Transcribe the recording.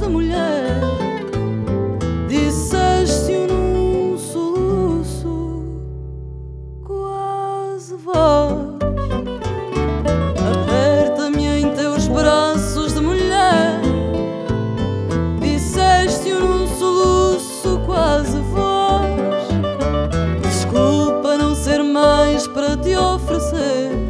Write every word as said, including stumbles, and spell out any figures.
de mulher, disseste-o num soluço, quase voz. Aperta-me em teus braços de mulher, disseste-o num soluço, quase voz. Desculpa não ser mais para te oferecer,